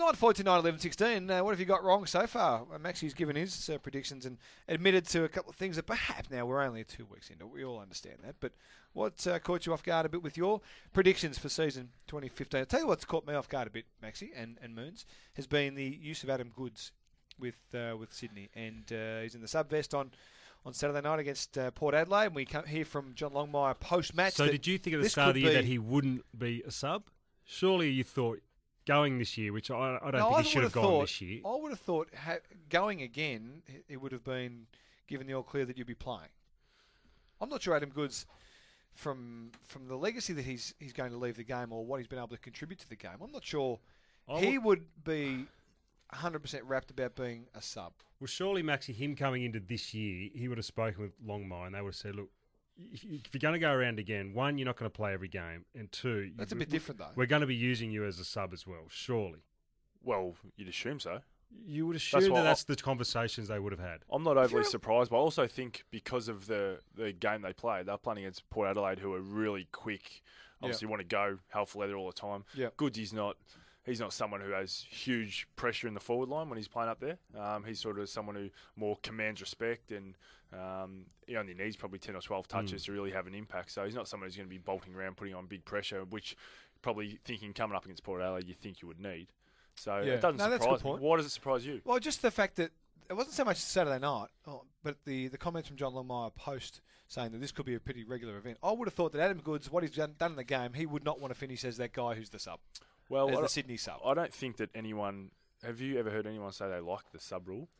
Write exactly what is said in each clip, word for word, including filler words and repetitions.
one four two nine eleven sixteen. Uh, what have you got wrong so far? Uh, Maxie's given his uh, predictions and admitted to a couple of things that perhaps now we're only two weeks into. We all understand that. But what uh, caught you off guard a bit with your predictions for season twenty fifteen? I'll tell you what's caught me off guard a bit, Maxie and, and Moons, has been the use of Adam Goodes with uh, with Sydney. And uh, he's in the sub-vest on, on Saturday night against uh, Port Adelaide. And we come hear from John Longmire post-match. So did you think at the start of the year that he wouldn't be a sub? Surely you thought going this year, which I, I don't no, think I he should have gone thought, this year. I would have thought ha- going again, it would have been given the all clear that you'd be playing. I'm not sure Adam Goodes, from from the legacy that he's he's going to leave the game or what he's been able to contribute to the game, I'm not sure I he would, would be one hundred percent wrapped about being a sub. Well, surely, Maxie, him coming into this year, he would have spoken with Longmire and they would have said, look, if you're going to go around again, one, you're not going to play every game, and two, That's a bit different, though. We're going to be using you as a sub as well, surely. Well, you'd assume so. You would assume That's that I- that's the conversations they would have had. I'm not overly surprised, but I also think because of the, the game they played, they're playing against Port Adelaide, who are really quick. Obviously, Yeah. want to go hell for leather all the time. Yeah. Goodes is not. He's not someone who has huge pressure in the forward line when he's playing up there. Um, he's sort of someone who more commands respect, and um, he only needs probably ten or twelve touches Mm. to really have an impact. So he's not someone who's going to be bolting around, putting on big pressure, which probably thinking coming up against Port Adelaide, you think you would need. So Yeah. it doesn't No, that's a good surprise me. point. Why does it surprise you? Well, just the fact that it wasn't so much Saturday night, oh, but the, the comments from John Longmire post saying that this could be a pretty regular event. I would have thought that Adam Goodes, what he's done, done in the game, he would not want to finish as that guy who's the sub, Well, as I the don't- Sydney sub. I don't think that anyone. Have you ever heard anyone say they like the sub rule?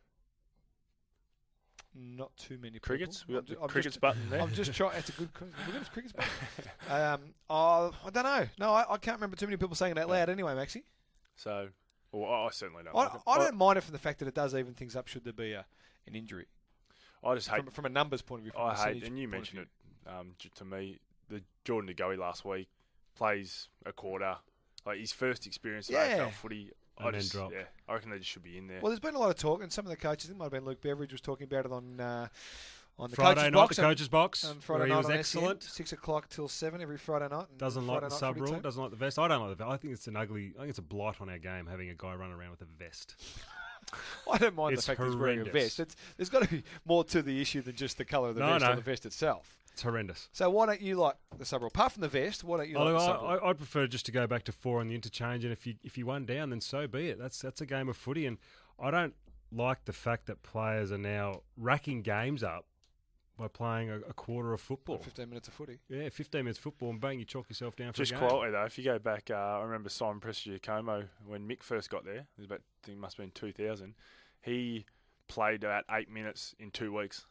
Not too many Crickets? We people. got the I'm ju- I'm crickets just, button there. I'm just trying. It's a good. Look at this crickets button. um, oh, I don't know. No, I, I can't remember too many people saying it out loud. Anyway, Maxie, So, well, I I certainly don't. I, like it. I don't mind it from the fact that it does even things up. Should there be a an injury I just hate. from, from a numbers point of view? From I a hate, percentage and you point of mentioned view. it um, j- to me. The Jordan DeGoey last week plays a quarter, like his first experience of Yeah. A F L footy. I And then just, drop. yeah, I reckon they just should be in there. Well, there's been a lot of talk, and some of the coaches, I think it might have been Luke Beveridge was talking about it on uh, on the Friday coaches night, box the on- coach's box, on Friday where he night was on S E N, excellent. six o'clock till seven every Friday night. and Doesn't Friday like the night sub footy rule, team. doesn't like the vest. I don't like the vest. I think it's an ugly, I think it's a blight on our game having a guy run around with a vest. I don't mind It's the fact that he's wearing a horrendous. vest. It's, there's got to be more to the issue than just the colour of the No, vest no. or the vest itself. It's horrendous. So why don't you like the sub rule? Apart from the vest, why don't you Oh, like look, the sub rule? I, I, I'd prefer just to go back to four on the interchange, and if you if you won down, then so be it. That's that's a game of footy, and I don't like the fact that players are now racking games up by playing a, a quarter of football. fifteen minutes of footy. Yeah, fifteen minutes football, and bang, you chalk yourself down for Just a game. quality though. If you go back, uh, I remember Simon Prestigiacomo when Mick first got there. It was about, I think it must have been two thousand. He played about eight minutes in two weeks.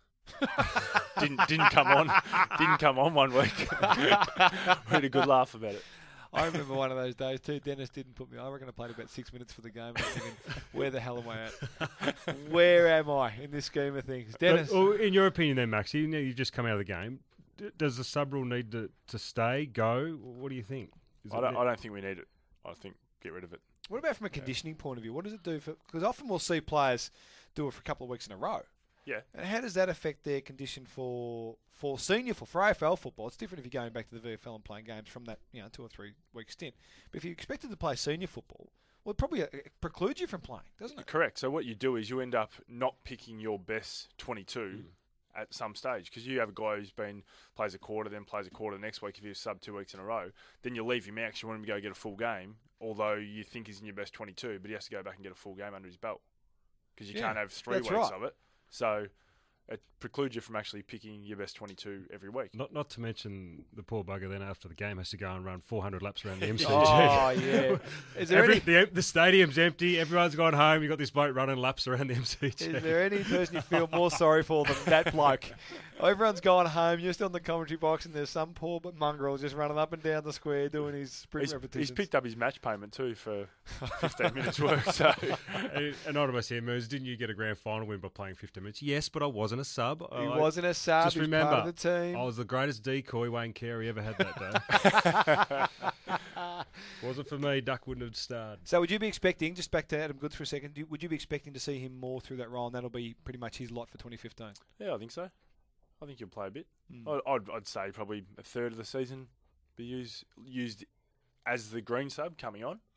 didn't didn't come on. Didn't come on one week. We had a good laugh about it. I remember one of those days too. Dennis didn't put me. I reckon I played about six minutes for the game. I'm thinking, where the hell am I at? Where am I in this scheme of things? Dennis. But, well, in your opinion, then, Max, you know, you've just come out of the game. D- does the sub rule need to, to stay, go? What do you think? Is I it- don't. I don't think we need it. I think get rid of it. What about from a conditioning point of view? What does it do for? Because often we'll see players do it for a couple of weeks in a row. Yeah. And how does that affect their condition for for senior for for A F L football? It's different if you're going back to the V F L and playing games from that you know two or three week stint. But if you're expected to play senior football, well, it probably uh, it precludes you from playing, doesn't it? Correct. So what you do is you end up not picking your best twenty-two at some stage because you have a guy who's been plays a quarter, then plays a quarter the next week. If you sub two weeks in a row, then you leave him out because you want him to go get a full game. Although you think he's in your best twenty-two, but he has to go back and get a full game under his belt because you Yeah, can't have three that's weeks right. of it. So it precludes you from actually picking your best twenty-two every week. Not not to mention the poor bugger then after the game has to go and run four hundred laps around the M C G. Oh yeah. Is there Every, any? the, the stadium's empty. Everyone's gone home. You've got this bloke running laps around the M C G. Is there any person you feel more sorry for than that bloke? Everyone's gone home. You're still in the commentary box, and there's some poor but mongrel just running up and down the square doing his sprint He's, repetitions. he's picked up his match payment too for fifteen minutes work. So And Anonymous here, Moose, didn't you get a grand final win by playing fifteen minutes? Yes, but I wasn't a sub. He I, wasn't a sub. Just He's remember, part of the team. I was the greatest decoy Wayne Carey ever had that day. Wasn't for me, Duck wouldn't have starred. So would you be expecting, just back to Adam Goodes for a second, do, would you be expecting to see him more through that role, and that'll be pretty much his lot for twenty fifteen? yeah, I think so. I think he'll play a bit. Mm. I- I'd, I'd say probably a third of the season be used used as the green sub coming on. Yep.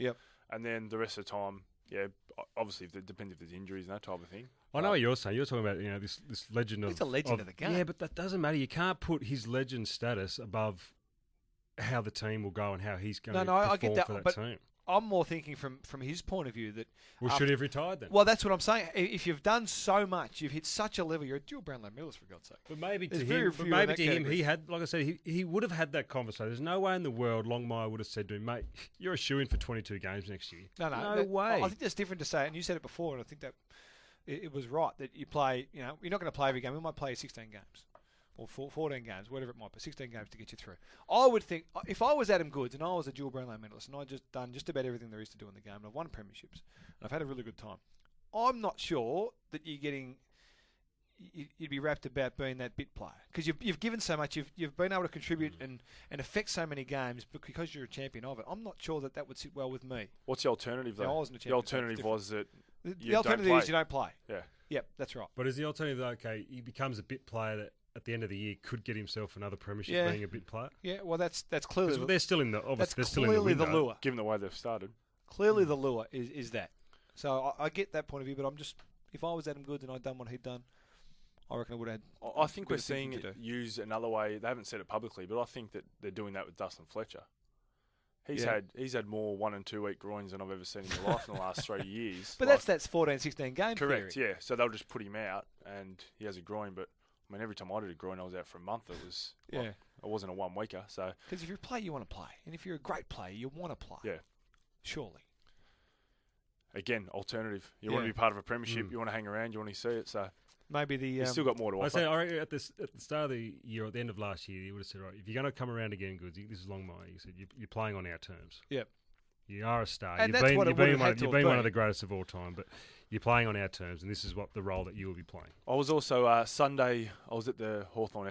and then the rest of the time, yeah, o- obviously if it depends if there's injuries and that type of thing. I know what you're saying. You're talking about you know this this legend of He's a legend of, of the game. Yeah, but that doesn't matter. You can't put his legend status above how the team will go and how he's going No, to no, I- I perform get that, for that but- team. I'm more thinking from, from his point of view that. Well, after- should he have retired then? Well, that's what I'm saying. I- If you've done so much, you've hit such a level. You're a dual Brownlow medalist, for God's sake. But maybe to There's him, very but few in maybe that to him, category. he had, like I said, he, he would have had that conversation. There's no way in the world Longmire would have said to him, mate, you're a shoo-in for twenty-two games next year. No, no, no that- way. I think that's different to say, and you said it before, and I think that it, it was right that you play. You know, you're not going to play every game. We might play sixteen games, or four, fourteen games, whatever it might be, sixteen games to get you through. I would think if I was Adam Goods and I was a dual Brownlow medalist and I'd just done just about everything there is to do in the game, and I've won premierships, and I've had a really good time. I'm not sure that you're getting. you- You'd be wrapped about being that bit player because you've you've given so much. You've you've been able to contribute and, and affect so many games, but because you're a champion of it, I'm not sure that that would sit well with me. What's the alternative though? Yeah, I wasn't a the champion, so it's alternative different. was that The, You the don't alternative play. is you don't play. yeah. Yep, that's right. But is the alternative, okay, he becomes a bit player that at the end of the year could get himself another premiership Yeah. being a bit player? Yeah, well, that's that's clearly 'Cause the, they're still in the, obviously, that's they're still in clearly the the, window. lure. Given the way they've started, Clearly, the lure is, is that. So I, I get that point of view, but I'm just if I was Adam Goods and I'd done what he'd done, I reckon I would have. Had I I think bit we're of thinking seeing to it do. used another way. They haven't said it publicly, but I think that they're doing that with Dustin Fletcher. He's Yeah. had he's had more one and two week groins than I've ever seen in my life in the last three years. But Like, that's that's fourteen, sixteen game correct, theory. yeah. So they'll just put him out, and he has a groin. But I mean, every time I did a groin, I was out for a month. It was Yeah. like, I wasn't a one weeker. So Because if you're a player, you want to play, and if you're a great player, you want to play. Yeah. Surely. again, alternative. You want Yeah. to be part of a premiership. Mm. You want to hang around. You want to see it. So Maybe the he's um, still got more to I offer. say, I reckon at, this, at the start of the year, or at the end of last year, you would have said, right, if you're going to come around again, Goods, this is Longmire, you said, you, you're playing on our terms. Yep. You are a star. And you've that's been, what it you've would been, have one, had to you've have been one been. of the greatest of all time, but you're playing on our terms, and this is what the role that you will be playing. I was also uh, Sunday. I was at the Hawthorn